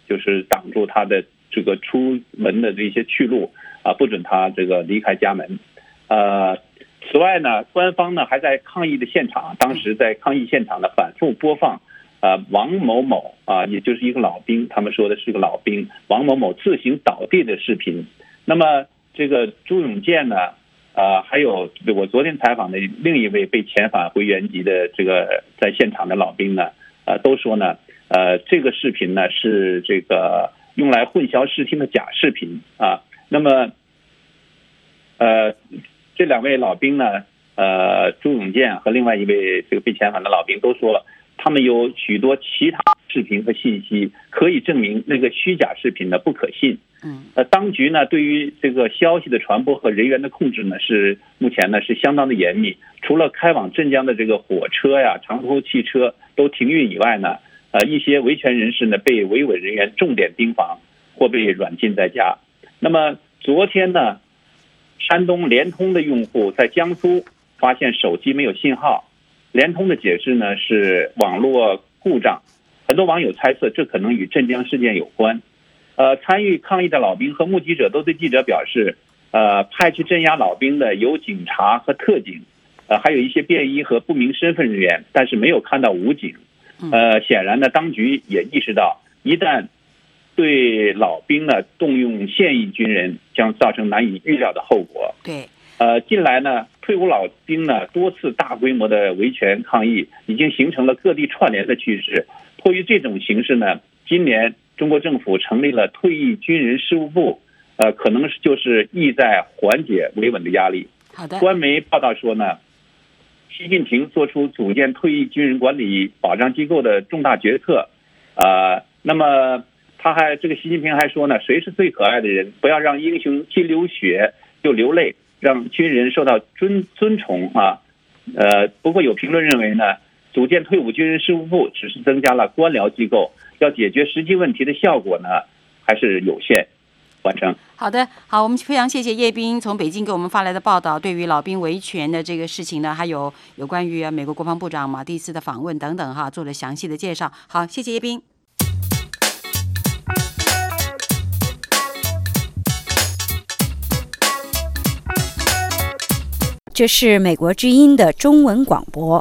就是挡住他的这个出门的这些去路啊，不准他这个离开家门。此外呢，官方呢还在抗议的现场，当时在抗议现场呢反复播放王某某也就是一个老兵，他们说的是个老兵王某某自行倒地的视频。那么这个朱永健呢，还有我昨天采访的另一位被遣返回原籍的这个在现场的老兵呢，都说呢，这个视频呢是这个用来混淆视听的假视频啊。那么，这两位老兵呢，朱永健和另外一位这个被遣返的老兵都说了，他们有许多其他视频和信息可以证明那个虚假视频呢不可信。当局呢对于这个消息的传播和人员的控制呢目前呢是相当的严密，除了开往镇江的这个火车呀、长途汽车都停运以外呢，一些维权人士呢被维稳人员重点盯防或被软禁在家。那么昨天呢，山东联通的用户在江苏发现手机没有信号，联通的解释呢是网络故障，很多网友猜测这可能与镇江事件有关。参与抗议的老兵和目击者都对记者表示，派去镇压老兵的有警察和特警，还有一些便衣和不明身份人员，但是没有看到武警。显然呢，当局也意识到，一旦对老兵呢动用现役军人，将造成难以预料的后果。 对， 近来呢，退伍老兵呢多次大规模的维权抗议，已经形成了各地串联的趋势。迫于这种形势呢，今年中国政府成立了退役军人事务部，可能就是意在缓解维稳的压力。 好的。官媒报道说呢，习近平做出组建退役军人管理保障机构的重大决策。那么这个习近平还说呢，谁是最可爱的人？不要让英雄既流血又流泪，让军人受到尊崇啊。不过有评论认为呢，组建退伍军人事务部只是增加了官僚机构，要解决实际问题的效果呢还是有限。完成。 好的，好，我们非常谢谢叶斌从北京给我们发来的报道，对于老兵维权的这个事情呢，还有关于美国国防部长马蒂斯的访问等等哈，做了详细的介绍。好，谢谢叶斌。 这是美国之音的中文广播。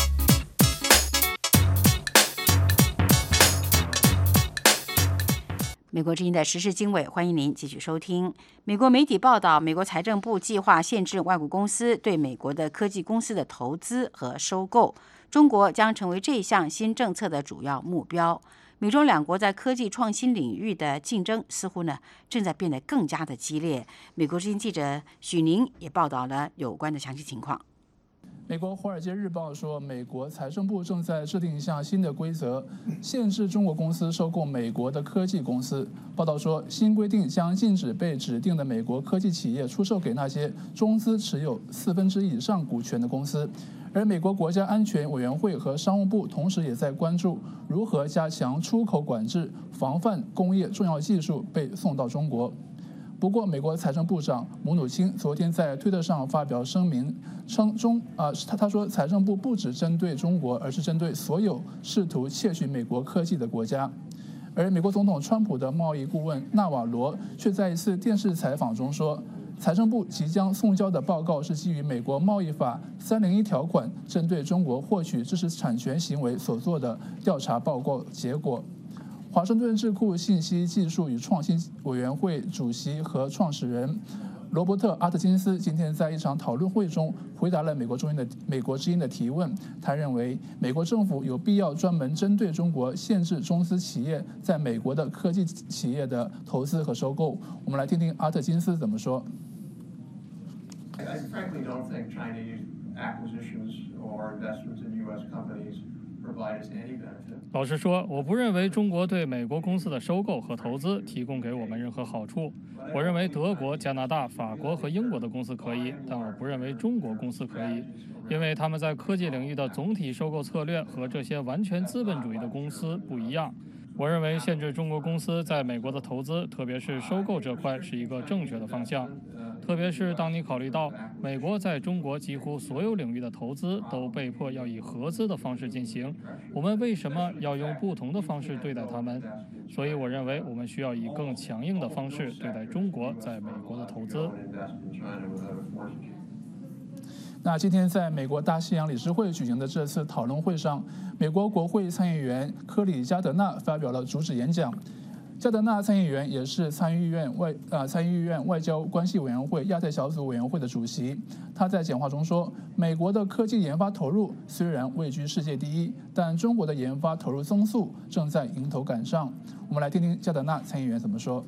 美国之音的时事经纬，欢迎您继续收听。美国媒体报道，美国财政部计划限制外国公司对美国的科技公司的投资和收购，中国将成为这项新政策的主要目标。美中两国在科技创新领域的竞争似乎呢正在变得更加的激烈。美国之音记者许宁也报道了有关的详细情况。 美国《华尔街日报》说，美国财政部正在制定一项新的规则，限制中国公司收购美国的科技公司。报道说，新规定将禁止被指定的美国科技企业出售给那些中资持有1/4以上股权的公司。而美国国家安全委员会和商务部同时也在关注如何加强出口管制，防范工业重要技术被送到中国。不过，美国财政部长姆努钦昨天在推特上发表声明，称他说财政部不只针对中国，而是针对所有试图窃取美国科技的国家。而美国总统川普的贸易顾问纳瓦罗却在一次电视采访中说，财政部即将送交的报告是基于美国贸易法301条款针对中国获取知识产权行为所做的调查报告结果。华盛顿智库信息技术与创新委员会主席和创始人罗伯特·阿特金斯今天在一场讨论会中回答了美国之音的提问。他认为，美国政府有必要专门针对中国限制中资企业在美国的科技企业的投资和收购。我们来听听阿特金斯怎么说。 I frankly don't think Chinese acquisitions or investments in U.S. companies provide us any benefit. 老实说，我不认为中国对美国公司的收购和投资提供给我们任何好处。我认为德国、加拿大、法国和英国的公司可以，但我不认为中国公司可以，因为他们在科技领域的总体收购策略和这些完全资本主义的公司不一样。 我认为限制中国公司在美国的投资，特别是收购这块，是一个正确的方向。特别是当你考虑到美国在中国几乎所有领域的投资都被迫要以合资的方式进行，我们为什么要用不同的方式对待他们？所以我认为我们需要以更强硬的方式对待中国在美国的投资。 那今天在美国大西洋理事会举行的这次讨论会上，美国国会参议员科里加德纳发表了主旨演讲。加德纳参议员也是参议院外交关系委员会亚太小组委员会的主席。他在讲话中说，美国的科技研发投入虽然位居世界第一，但中国的研发投入增速正在迎头赶上。我们来听听加德纳参议员怎么说。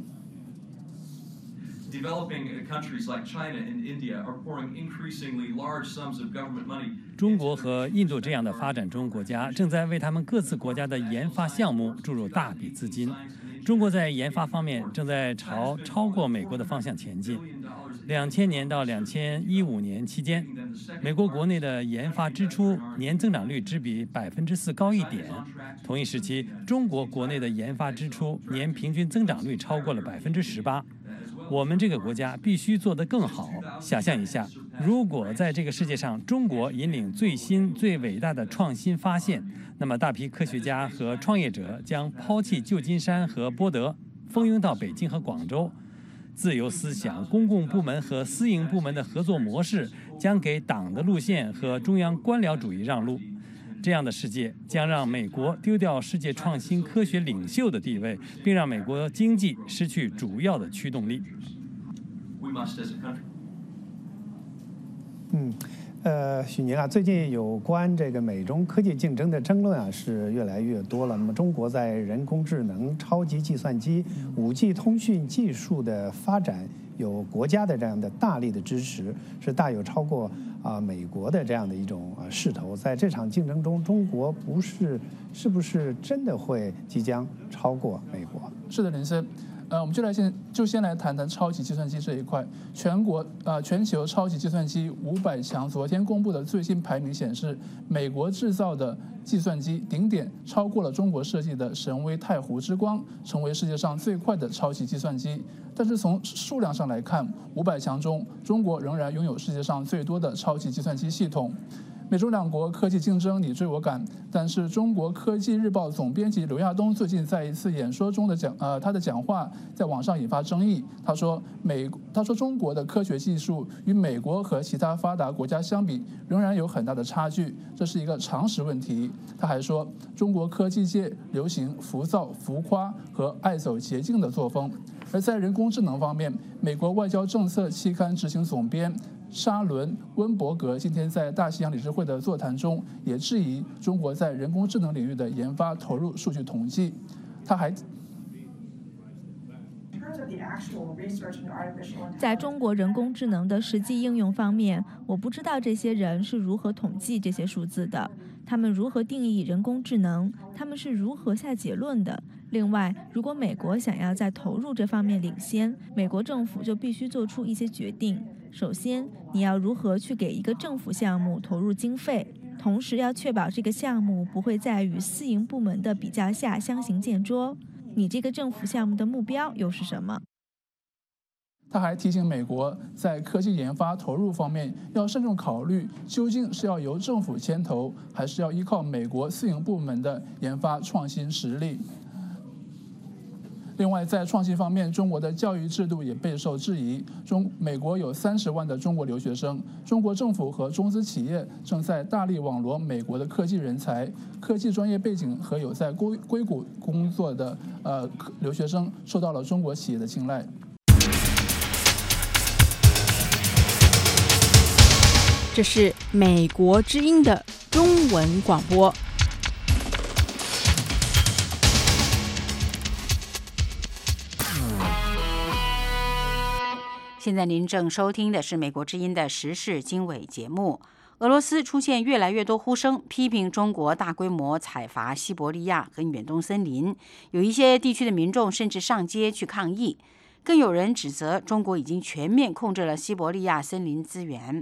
Developing countries like China and India are pouring increasingly large sums of government money. 中国和印度这样的发展中国家正在为他们各自国家的研发项目注入大笔资金。中国在研发方面正在朝超过美国的方向前进。2000年到2015年期间，美国国内的研发支出年增长率只比4%高一点。同一时期，中国国内的研发支出年平均增长率超过了18%。我们这个国家必须做得更好。想象一下，如果在这个世界上中国引领最新最伟大的创新发现，那么大批科学家和创业者将抛弃旧金山和波德，蜂拥到北京和广州。自由思想、公共部门和私营部门的合作模式将给党的路线和中央官僚主义让路。这样的世界将让美国丢掉世界创新科学领袖的地位，并让美国经济失去主要的驱动力。 许宁啊，最近有关这个美中科技竞争的争论啊是越来越多了。那么中国在人工智能、超级计算机、5G 通讯技术的发展，有国家的这样的大力的支持，是大有超过美国的这样的一种势头。在这场竞争中，中国是不是真的会即将超过美国？ 是的，林森。我们先来谈谈超级计算机这一块。全球超级计算机500强昨天公布的最新排名显示，美国制造的计算机顶点超过了中国设计的神威太湖之光，成为世界上最快的超级计算机。但是从数量上来看，500强中中国仍然拥有世界上最多的超级计算机系统。美中两国科技竞争你追我赶，但是中国科技日报总编辑刘亚东最近在一次演说中的他的讲话在网上引发争议。他说中国的科学技术与美国和其他发达国家相比仍然有很大的差距，这是一个常识问题。他还说，中国科技界流行浮躁、浮夸和爱走捷径的作风。而在人工智能方面，美国外交政策期刊执行总编沙伦·温伯格今天在大西洋理事会的座谈中也质疑中国在人工智能领域的研发投入数据统计。他还在中国人工智能的实际应用方面，我不知道这些人是如何统计这些数字的，他们如何定义人工智能，他们是如何下结论的。另外，如果美国想要在投入这方面领先，美国政府就必须做出一些决定。首先，你要如何去给一个政府项目投入经费，同时要确保这个项目不会在与私营部门的比较下相形见拙。你这个政府项目的目标又是什么？ 他还提醒美国，在科技研发投入方面要慎重考虑，究竟是要由政府牵头，还是要依靠美国私营部门的研发创新实力。另外，在创新方面，中国的教育制度也备受质疑。美国有30万的中国留学生，中国政府和中资企业正在大力网罗美国的科技人才、科技专业背景和有在硅谷工作的留学生受到了中国企业的青睐。 这是美国之音的中文广播。现在您正收听的是美国之音的时事经纬节目。俄罗斯出现越来越多呼声，批评中国大规模采伐西伯利亚和远东森林，有一些地区的民众甚至上街去抗议。更有人指责中国已经全面控制了西伯利亚森林资源。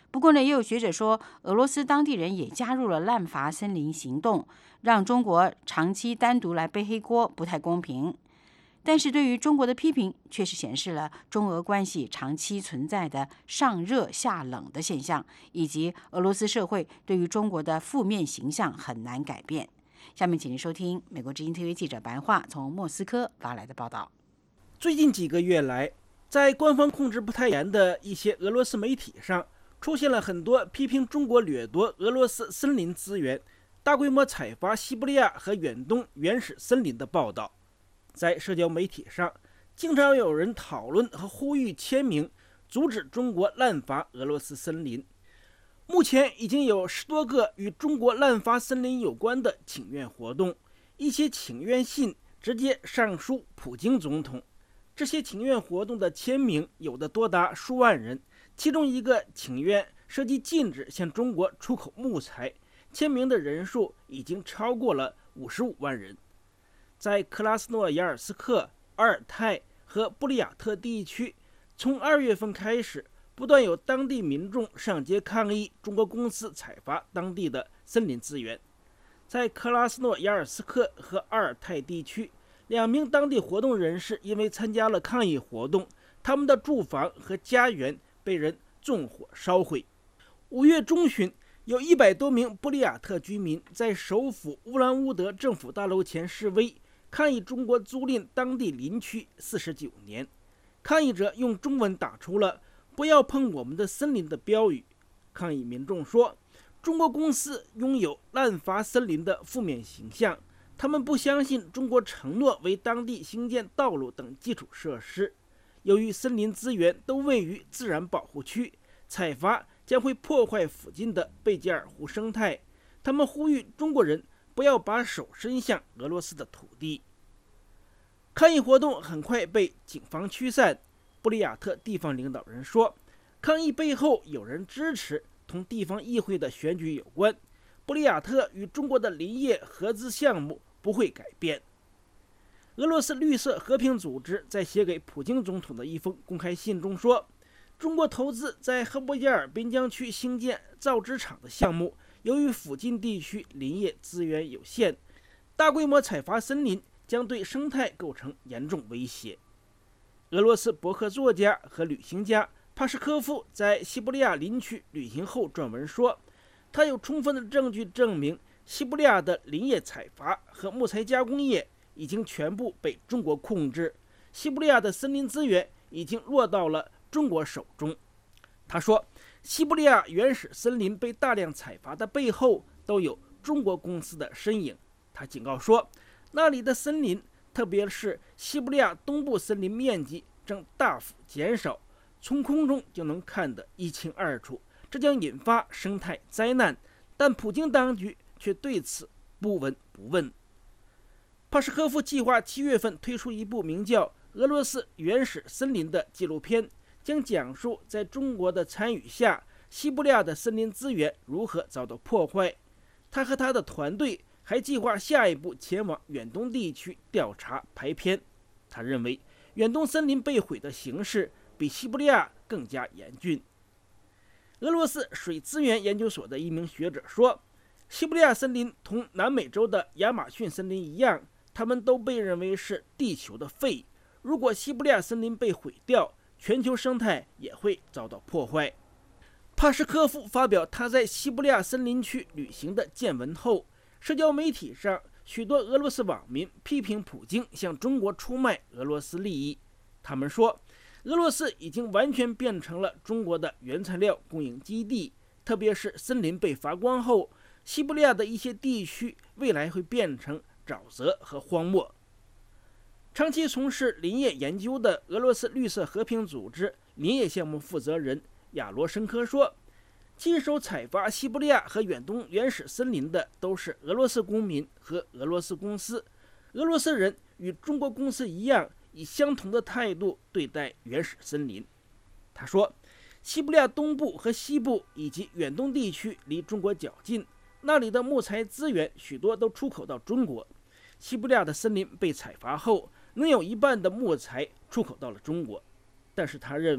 不过呢，也有学者说，俄罗斯当地人也加入了滥伐森林行动，让中国长期单独来背黑锅，不太公平。但是对于中国的批评，确实显示了中俄关系长期存在的上热下冷的现象，以及俄罗斯社会对于中国的负面形象很难改变。下面请您收听美国之音 TV 记者白桦从莫斯科发来的报道。 最近几个月来，在官方控制不太严的一些俄罗斯媒体上，出现了很多批评中国掠夺俄罗斯森林资源、大规模采伐西伯利亚和远东原始森林的报道。在社交媒体上，经常有人讨论和呼吁签名，阻止中国滥伐俄罗斯森林。目前已经有10多个与中国滥伐森林有关的请愿活动，一些请愿信直接上书普京总统。这些请愿活动的签名有的多达数万人，其中一个请愿涉及禁止向中国出口木材，签名的人数已经超过了55万人。在克拉斯诺亚尔斯克、阿尔泰和布里亚特地区，从2月份开始，不断有当地民众上街抗议中国公司采伐当地的森林资源。在克拉斯诺亚尔斯克和阿尔泰地区，2名当地活动人士因为参加了抗议活动，他们的住房和家园被人纵火烧毁。5月中旬，有100多名布里亚特居民在首府乌兰乌德政府大楼前示威，抗议中国租赁当地林区49年。抗议者用中文打出了“不要碰我们的森林”的标语。抗议民众说，中国公司拥有滥伐森林的负面形象，他们不相信中国承诺为当地兴建道路等基础设施。由于森林资源都位于自然保护区，采伐将会破坏附近的贝加尔湖生态。他们呼吁中国人不要把手伸向俄罗斯的土地。抗议活动很快被警方驱散。布里亚特地方领导人说，抗议背后有人支持，同地方议会的选举有关。布里亚特与中国的林业合资项目不会改变。俄罗斯绿色和平组织在写给普京总统的一封公开信中说，中国投资在赫伯加尔边疆区兴建造纸厂的项目，由于附近地区林业资源有限，大规模采伐森林将对生态构成严重威胁。俄罗斯博客作家和旅行家帕什科夫在西伯利亚林区旅行后撰文说，他有充分的证据证明西伯利亚的林业采伐和木材加工业已经全部被中国控制，西伯利亚的森林资源已经落到了中国手中。他说，西伯利亚原始森林被大量采伐的背后都有中国公司的身影。他警告说，那里的森林，特别是西伯利亚东部森林面积正大幅减少，从空中就能看得一清二楚，这将引发生态灾难。但普京当局却对此不闻不问。帕什科夫计划7月份推出一部名叫《俄罗斯原始森林》的纪录片，将讲述在中国的参与下，西伯利亚的森林资源如何遭到破坏。他和他的团队还计划下一步前往远东地区调查排片。他认为远东森林被毁的形势比西伯利亚更加严峻。俄罗斯水资源研究所的一名学者说，西伯利亚森林同南美洲的亚马逊森林一样，它们都被认为是地球的肺。如果西伯利亚森林被毁掉，全球生态也会遭到破坏。帕什科夫发表他在西伯利亚森林区旅行的见闻后，社交媒体上许多俄罗斯网民批评普京向中国出卖俄罗斯利益。他们说，俄罗斯已经完全变成了中国的原材料供应基地，特别是森林被伐光后，西伯利亚的一些地区未来会变成沼泽和荒漠。长期从事林业研究的俄罗斯绿色和平组织林业项目负责人亚罗申科说，亲手采伐西伯利亚和远东原始森林的都是俄罗斯公民和俄罗斯公司。俄罗斯人与中国公司一样，以相同的态度对待原始森林。他说，西伯利亚东部和西部以及远东地区离中国较近，那里的木材资源许多都出口到中国。西伯利亚的森林被采伐后，能有1半的木材出口到了中国。但是他认为，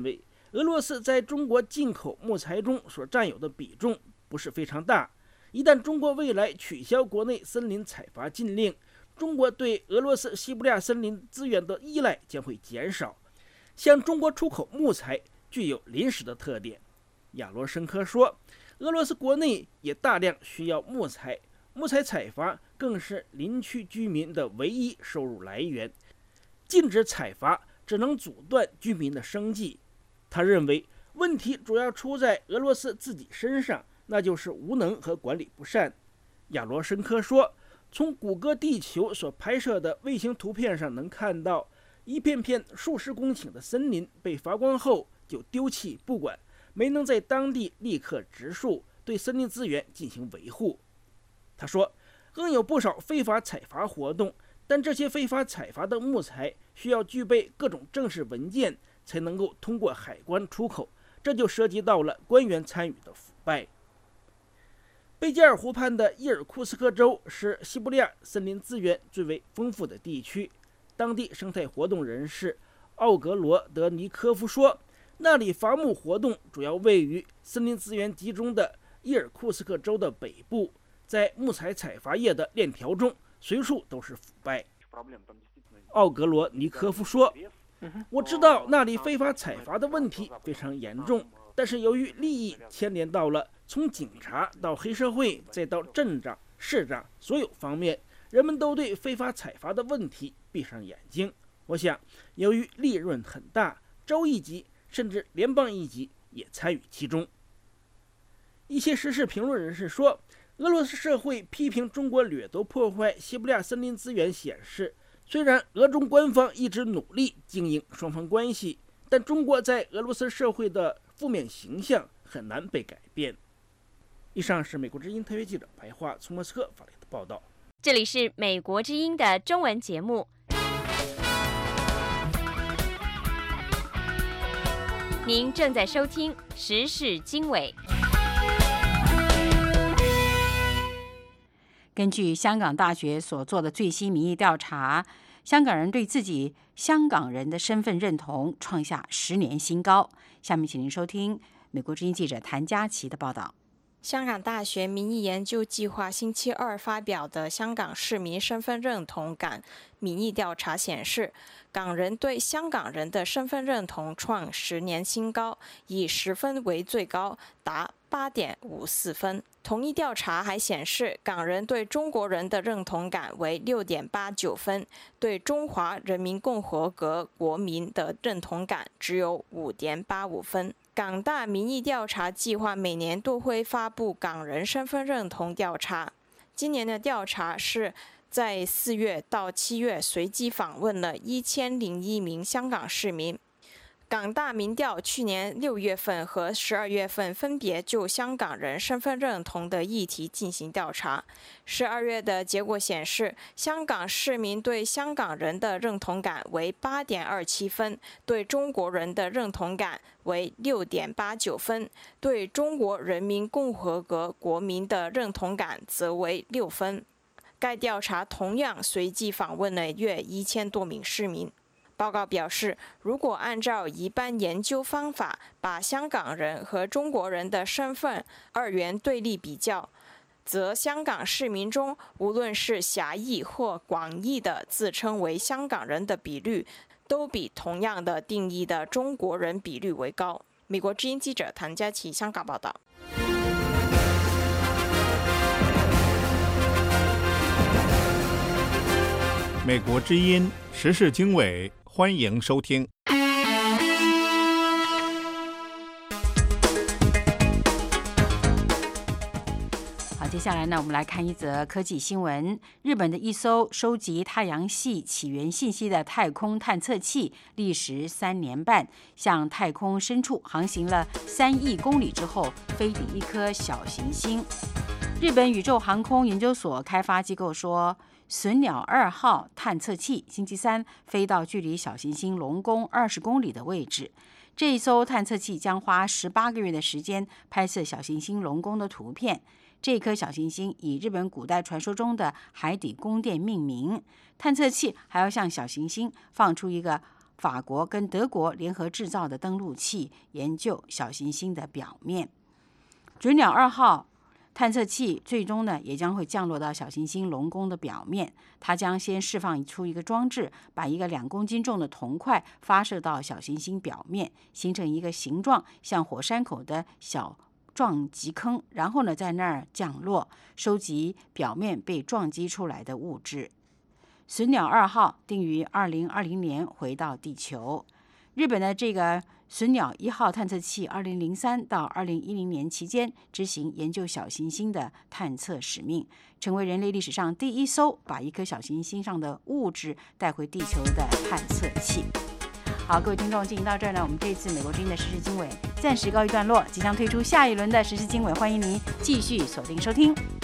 俄罗斯在中国进口木材中所占有的比重不是非常大。一旦中国未来取消国内森林采伐禁令，中国对俄罗斯西伯利亚森林资源的依赖将会减少。向中国出口木材具有临时的特点。亚罗申科说，俄罗斯国内也大量需要木材，木材采伐更是林区居民的唯一收入来源。禁止采伐只能阻断居民的生计。他认为问题主要出在俄罗斯自己身上，那就是无能和管理不善。亚罗申科说，从谷歌地球所拍摄的卫星图片上能看到，一片片数十公顷的森林被伐光后就丢弃不管，没能在当地立刻植树，对森林资源进行维护。他说，更有不少非法采伐活动，但这些非法采伐的木材需要具备各种正式文件才能够通过海关出口，这就涉及到了官员参与的腐败。贝加尔湖畔的伊尔库斯克州是西伯利亚森林资源最为丰富的地区。当地生态活动人士奥格罗德尼科夫说，那里伐木活动主要位于森林资源集中的伊尔库斯克州的北部，在木材采伐业的链条中，随处都是腐败。奥格罗尼科夫说，我知道那里非法采伐的问题非常严重，但是由于利益牵连到了从警察到黑社会再到镇长、市长所有方面，人们都对非法采伐的问题闭上眼睛。我想，由于利润很大，州一级甚至联邦一级也参与其中。一些时事评论人士说，俄罗斯社会批评中国掠夺破坏西伯利亚森林资源显示，虽然俄中官方一直努力经营双方关系，但中国在俄罗斯社会的负面形象很难被改变。以上是美国之音特约记者白桦从莫斯科发来的报道。 这里是美国之音的中文节目。您正在收听时事经纬。 根据香港大学所做的最新民意调查，香港人对自己香港人的身份认同创下10年新高。下面请您收听美国之音记者谭佳琪的报道。 香港大学民意研究计划星期二发表的香港市民身份认同感民意调查显示，港人对香港人的身份认同创10年新高，以10分为最高，达8.54分。同一调查还显示，港人对中国人的认同感为6.89分，对中华人民共和国国民的认同感只有5.85分。港大民意调查计划每年都会发布港人身份认同调查，今年的调查是在4月到7月随机访问了1001名香港市民。港大民调去年6月份和12月份分别就香港人身份认同的议题进行调查。12月的结果显示，香港市民对香港人的认同感为8.27分，对中国人的认同感为6.89分，对中国人民共和国国民的认同感则为6分。该调查同样随机访问了约1000多名市民。报告表示，如果按照一般研究方法把香港人和中国人的身份二元对立比较，则香港市民中无论是狭义或广义的自称为香港人的比率，都比同样的定义的中国人比率为高。美国之音记者谭佳琪香港报道。 美国之音时事经纬，欢迎收听。 好，接下来呢，我们来看一则科技新闻。日本的一艘收集太阳系起源信息的太空探测器，历时3年半，向太空深处航行了3亿公里之后，飞抵一颗小行星。日本宇宙航空研究所开发机构说，隼鸟2号探测器星期三飞到距离小行星龙宫20公里的位置。这一艘探测器将花18个月的时间拍摄小行星龙宫的图片。这颗小行星以日本古代传说中的海底宫殿命名。探测器还要向小行星放出一个法国跟德国联合制造的登陆器，研究小行星的表面。准鸟2号探测器最终呢也将会降落到小行星龙宫的表面，它将先释放出一个装置，把一个2公斤重的铜块发射到小行星表面，形成一个形状像火山口的小撞击坑，然后呢在那儿降落，收集表面被撞击出来的物质。隼鸟2号定于2020年回到地球。日本的这个隼鸟1号探测器2003到2010年期间执行研究小行星的探测使命，成为人类历史上第一艘把一颗小行星上的物质带回地球的探测器。好，各位听众，进行到这儿呢，我们这次美国之音的时事经纬暂时告一段落，即将推出下一轮的时事经纬，欢迎您继续锁定收听。